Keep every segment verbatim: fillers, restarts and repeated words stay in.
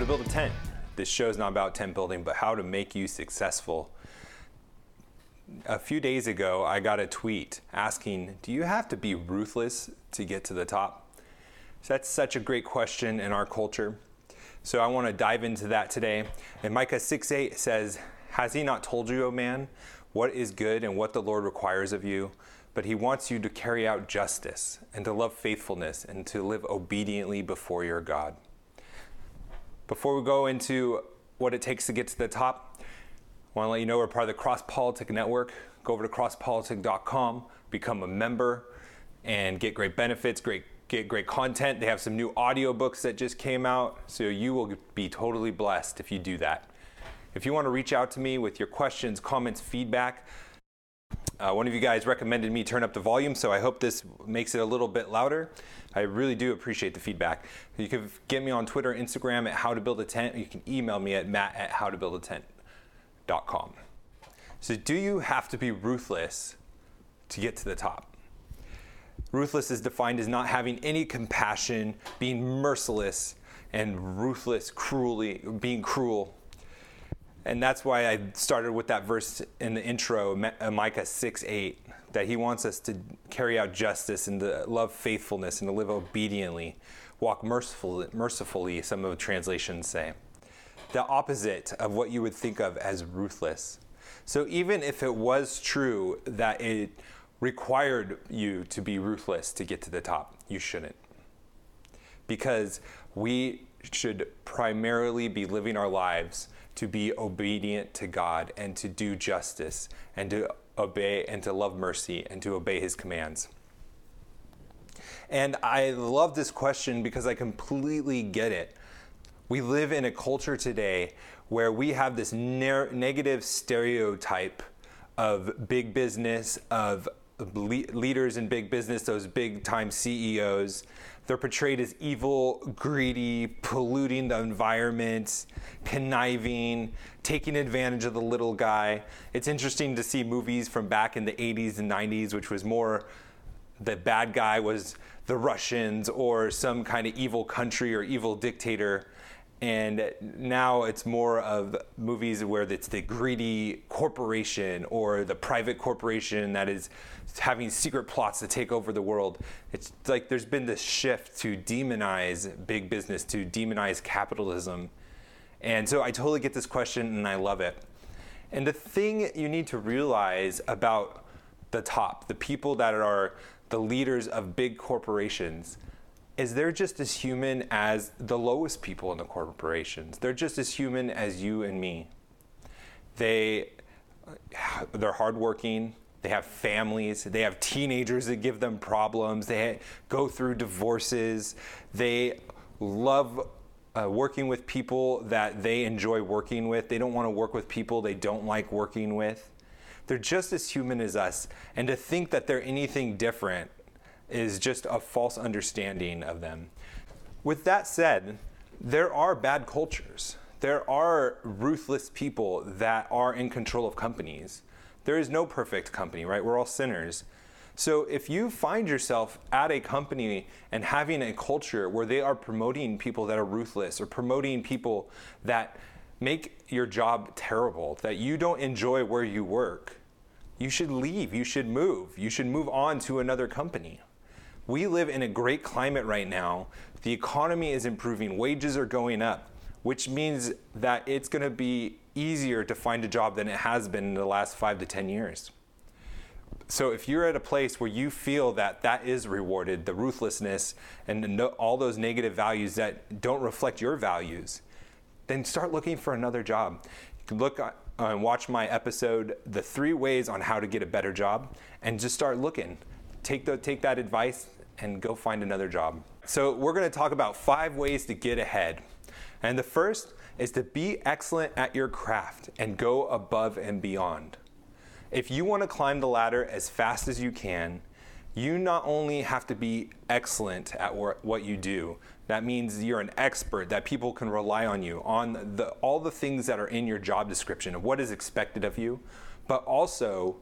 build a tent. This show is not about tent building, but how to make you successful. A few days ago, I got a tweet asking, do you have to be ruthless to get to the top? So that's such a great question in our culture. So I want to dive into that today. And Micah six eight says, has he not told you, O man, what is good and what the Lord requires of you? But he wants you to carry out justice and to love faithfulness and to live obediently before your God. Before we go into what it takes to get to the top, I want to let you know we're part of the Cross Politic Network. Go over to cross politic dot com, become a member, and get great benefits, great get great content. They have some new audiobooks that just came out, so you will be totally blessed if you do that. If you want to reach out to me with your questions, comments, feedback, uh, one of you guys recommended me turn up the volume, so I hope this makes it a little bit louder. I really do appreciate the feedback. You can get me on Twitter, Instagram at How to Build a Tent. You can email me at matt at how to build a tent dot com. So do you have to be ruthless to get to the top? Ruthless is defined as not having any compassion, being merciless, and ruthless, cruelly, being cruel. And that's why I started with that verse in the intro, Micah six eight, that he wants us to carry out justice and to love faithfulness and to live obediently, walk mercifully, mercifully, some of the translations say. The opposite of what you would think of as ruthless. So even if it was true that it required you to be ruthless to get to the top, you shouldn't. Because we should primarily be living our lives to be obedient to God and to do justice and to obey and to love mercy and to obey his commands. And I love this question because I completely get it. We live in a culture today where we have this ne- negative stereotype of big business, of le- leaders in big business, those big time C E Os. They're portrayed as evil, greedy, polluting the environment, conniving, taking advantage of the little guy. It's interesting to see movies from back in the eighties and nineties, which was more the bad guy was the Russians or some kind of evil country or evil dictator. And now it's more of movies where it's the greedy corporation or the private corporation that is having secret plots to take over the world. It's like there's been this shift to demonize big business, to demonize capitalism. And so I totally get this question and I love it. And the thing you need to realize about the top, the people that are the leaders of big corporations, is they're just as human as the lowest people in the corporations. They're just as human as you and me. They, they're hardworking. They have families. They have teenagers that give them problems. They go through divorces. They love uh, working with people that they enjoy working with. They don't want to work with people they don't like working with. They're just as human as us. And to think that they're anything different is just a false understanding of them. With that said, there are bad cultures. There are ruthless people that are in control of companies. There is no perfect company, right? We're all sinners. So if you find yourself at a company and having a culture where they are promoting people that are ruthless or promoting people that make your job terrible, that you don't enjoy where you work, you should leave, you should move, you should move on to another company. We live in a great climate right now. The economy is improving, wages are going up, which means that it's going to be easier to find a job than it has been in the last five to ten years. So if you're at a place where you feel that that is rewarded, the ruthlessness and all those negative values that don't reflect your values, then start looking for another job. You can look uh, and watch my episode, The Three Ways on How to Get a Better Job, and just start looking. Take the, take that advice and go find another job. So we're going to talk about five ways to get ahead. And the first is to be excellent at your craft and go above and beyond. If you want to climb the ladder as fast as you can, you not only have to be excellent at what you do, that means you're an expert, that people can rely on you, on the, all the things that are in your job description of what is expected of you, but also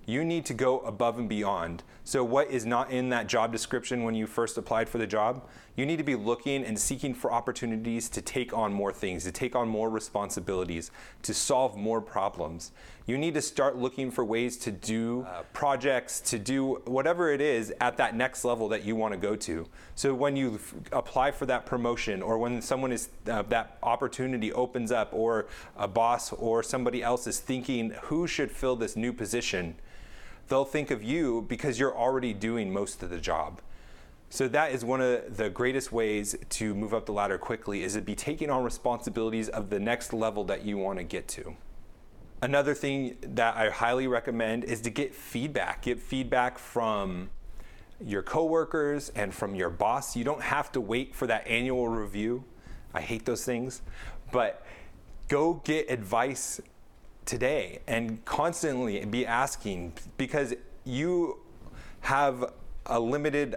You need to go above and beyond. So what is not in that job description when you first applied for the job? You need to be looking and seeking for opportunities to take on more things, to take on more responsibilities, to solve more problems. You need to start looking for ways to do uh, projects, to do whatever it is at that next level that you want to go to. So when you f- apply for that promotion, or when someone is, uh, that opportunity opens up, or a boss or somebody else is thinking who should fill this new position, they'll think of you because you're already doing most of the job. So that is one of the greatest ways to move up the ladder quickly, is to be taking on responsibilities of the next level that you want to get to. Another thing that I highly recommend is to get feedback. Get feedback from your coworkers and from your boss. You don't have to wait for that annual review. I hate those things. But go get advice today and constantly be asking, because you have a limited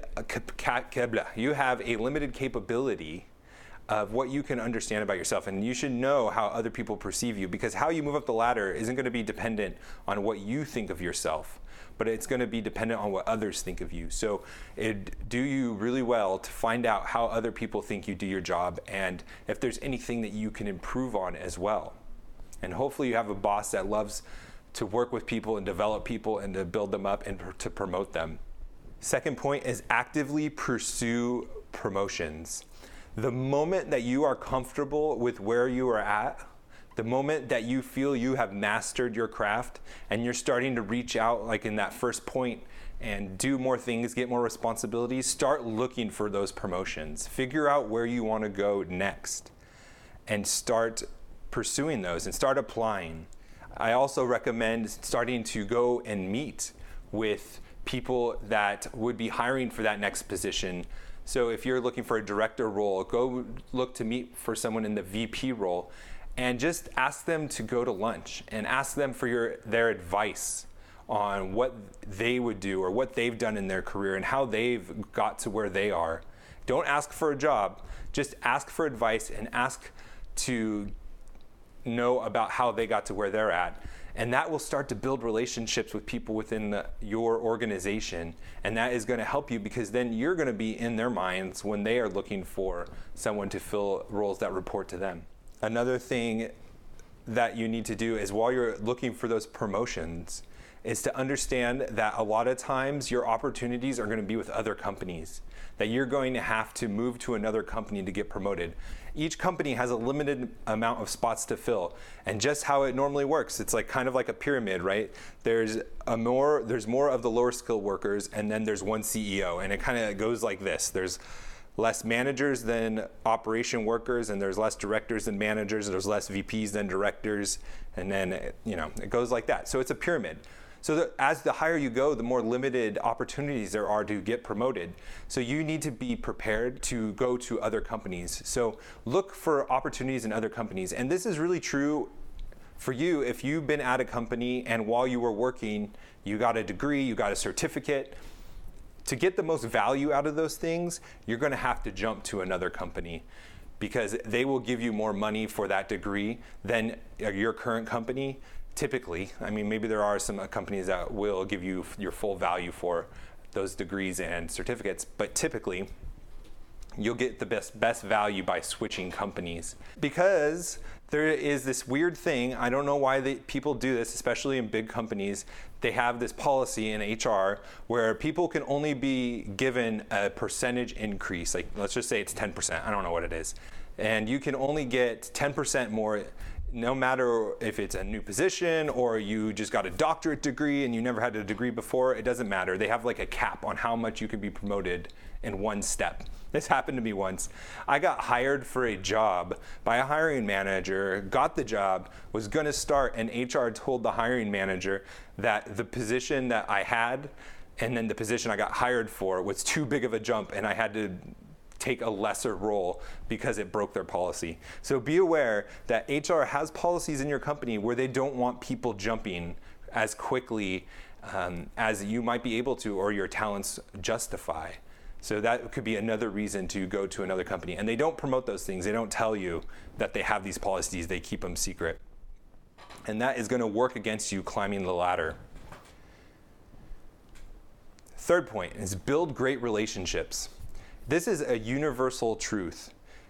you have a limited capability of what you can understand about yourself, and you should know how other people perceive you, because how you move up the ladder isn't going to be dependent on what you think of yourself, but it's going to be dependent on what others think of you. So it do you really well to find out how other people think you do your job, and if there's anything that you can improve on as well. And hopefully you have a boss that loves to work with people and develop people and to build them up and pr- to promote them. Second point is actively pursue promotions. The moment that you are comfortable with where you are at, the moment that you feel you have mastered your craft and you're starting to reach out, like in that first point, and do more things, get more responsibilities, start looking for those promotions. Figure out where you want to go next and start pursuing those and start applying. I also recommend starting to go and meet with people that would be hiring for that next position. So if you're looking for a director role, go look to meet for someone in the V P role, and just ask them to go to lunch and ask them for your their advice on what they would do or what they've done in their career and how they've got to where they are. Don't ask for a job, just ask for advice and ask to know about how they got to where they're at. And that will start to build relationships with people within the, your organization. And that is going to help you, because then you're going to be in their minds when they are looking for someone to fill roles that report to them. Another thing that you need to do is, while you're looking for those promotions, is to understand that a lot of times your opportunities are going to be with other companies, that you're going to have to move to another company to get promoted. Each company has a limited amount of spots to fill, and just how it normally works, it's like kind of like a pyramid, right? There's a more there's more of the lower skill workers, and then there's one C E O, and it kind of goes like this. There's less managers than operation workers, and there's less directors than managers, and there's less V Ps than directors, and then, you know, it goes like that. So it's a pyramid. So that as the higher you go, the more limited opportunities there are to get promoted. So you need to be prepared to go to other companies. So look for opportunities in other companies. And this is really true for you if you've been at a company and while you were working, you got a degree, you got a certificate. To get the most value out of those things, you're going to have to jump to another company, because they will give you more money for that degree than your current company. Typically, I mean, maybe there are some companies that will give you your full value for those degrees and certificates, but typically you'll get the best best value by switching companies. Because there is this weird thing, I don't know why they, people do this, especially in big companies. They have this policy in H R where people can only be given a percentage increase. Like, let's just say it's ten percent, I don't know what it is. And you can only get ten percent more, no matter if it's a new position or you just got a doctorate degree and you never had a degree before. It doesn't matter. They have like a cap on how much you can be promoted in one step. This happened to me once. I got hired for a job by a hiring manager, got the job, was gonna start, and H R told the hiring manager that the position that I had and then the position I got hired for was too big of a jump, and I had to take a lesser role because it broke their policy. So be aware that H R has policies in your company where they don't want people jumping as quickly um, as you might be able to, or your talents justify. So that could be another reason to go to another company. And they don't promote those things. They don't tell you that they have these policies. They keep them secret. And that is going to work against you climbing the ladder. Third point is build great relationships. This is a universal truth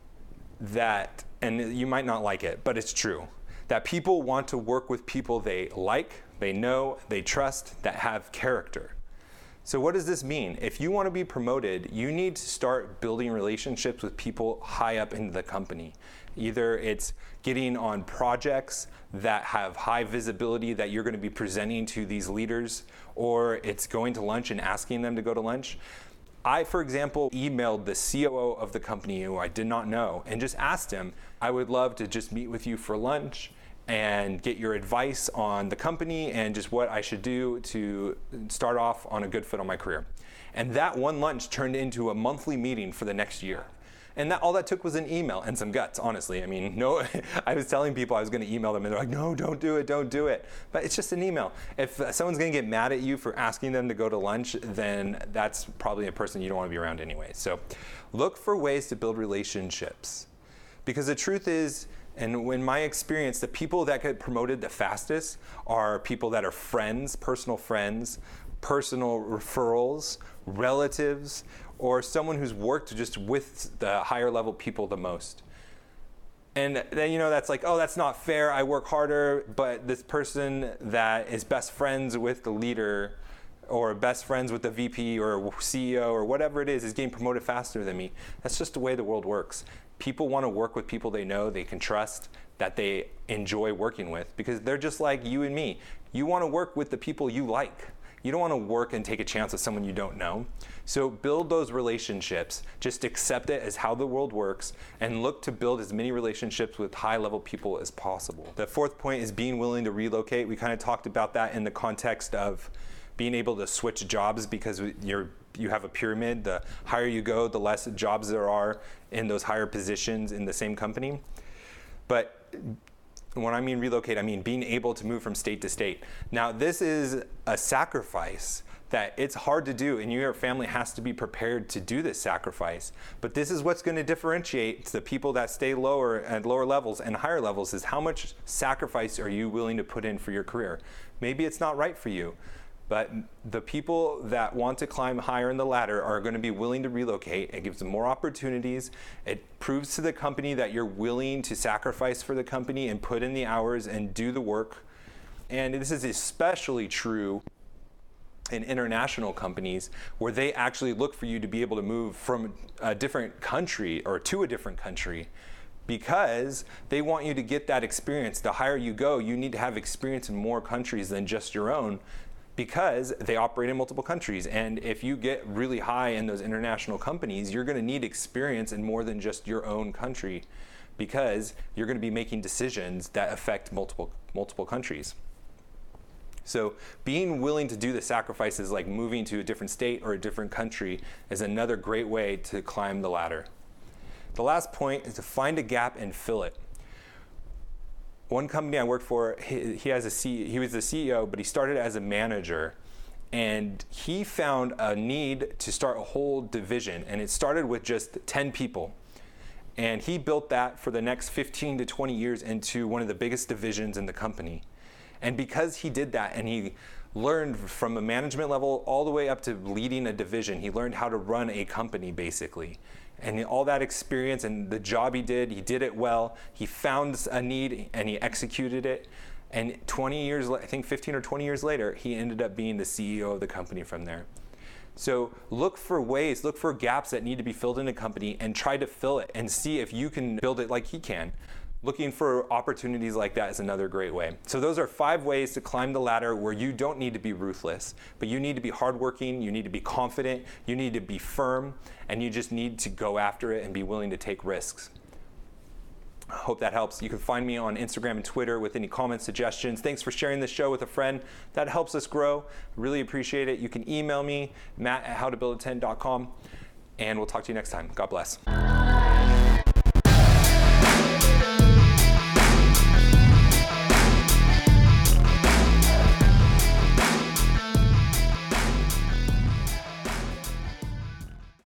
that, and you might not like it, but it's true, that people want to work with people they like, they know, they trust, that have character. So what does this mean? If you want to be promoted, you need to start building relationships with people high up in the company. Either it's getting on projects that have high visibility that you're going to be presenting to these leaders, or it's going to lunch and asking them to go to lunch. I, for example, emailed the C O O of the company who I did not know and just asked him, I would love to just meet with you for lunch and get your advice on the company and just what I should do to start off on a good foot on my career. And that one lunch turned into a monthly meeting for the next year. And that, all that took was an email and some guts, honestly. I mean, no, I was telling people I was going to email them and they're like, no, don't do it, don't do it. But it's just an email. If someone's going to get mad at you for asking them to go to lunch, then that's probably a person you don't want to be around anyway. So look for ways to build relationships. Because the truth is, and in my experience, the people that get promoted the fastest are people that are friends, personal friends, personal referrals, relatives, or someone who's worked just with the higher level people the most. And then, you know, that's like, oh, that's not fair. I work harder, but this person that is best friends with the leader or best friends with the V P or C E O or whatever it is is getting promoted faster than me. That's just the way the world works. People want to work with people they know, they can trust, that they enjoy working with, because they're just like you and me. You want to work with the people you like. You don't want to work and take a chance with someone you don't know. So build those relationships. Just accept it as how the world works and look to build as many relationships with high-level people as possible. The fourth point is being willing to relocate. We kind of talked about that in the context of being able to switch jobs because you're you have a pyramid. The higher you go, the less jobs there are in those higher positions in the same company. But when I mean relocate, I mean being able to move from state to state. Now, this is a sacrifice that it's hard to do, and your family has to be prepared to do this sacrifice. But this is what's going to differentiate the people that stay lower at lower levels and higher levels, is how much sacrifice are you willing to put in for your career. Maybe it's not right for you, but the people that want to climb higher in the ladder are going to be willing to relocate. It gives them more opportunities. It proves to the company that you're willing to sacrifice for the company and put in the hours and do the work. And this is especially true in international companies where they actually look for you to be able to move from a different country or to a different country, because they want you to get that experience. The higher you go, you need to have experience in more countries than just your own, because they operate in multiple countries. And if you get really high in those international companies, you're going to need experience in more than just your own country, because you're going to be making decisions that affect multiple multiple countries. So being willing to do the sacrifices like moving to a different state or a different country is another great way to climb the ladder. The last point is to find a gap and fill it. One company I worked for, he, he has a C, he was the C E O, but he started as a manager, and he found a need to start a whole division, and it started with just ten people. And he built that for the next fifteen to twenty years into one of the biggest divisions in the company. And because he did that, and he learned from a management level all the way up to leading a division, he learned how to run a company basically. And all that experience and the job he did, he did it well. He found a need and he executed it. And twenty years, I think fifteen or twenty years later, he ended up being the C E O of the company from there. So look for ways, look for gaps that need to be filled in a company and try to fill it and see if you can build it like he can. Looking for opportunities like that is another great way. So those are five ways to climb the ladder where you don't need to be ruthless, but you need to be hardworking, you need to be confident, you need to be firm, and you just need to go after it and be willing to take risks. I hope that helps. You can find me on Instagram and Twitter with any comments, suggestions. Thanks for sharing this show with a friend. That helps us grow. Really appreciate it. You can email me, matt at how to build a tent dot com, and we'll talk to you next time. God bless.